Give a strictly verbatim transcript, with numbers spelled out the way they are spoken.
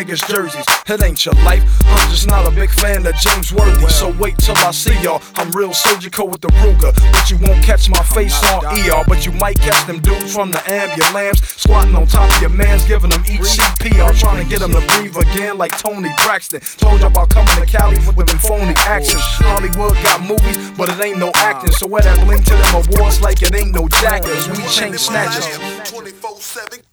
niggas' jerseys. It ain't your life, I'm just not a big fan of James Worthy. So wait till I see y'all. I'm real surgical with the Ruger, but you won't catch my face on E R. But you might catch them dudes from the ambulance squatting on top of your mans, giving them each C P R, trying to get them to breathe again like Tony Braxton. Told you about coming to Cali with them phony accents. Hollywood got movies, but it ain't no acting. So wear that link to them awards like it ain't no jackers. We chain snatchers. twenty-four seven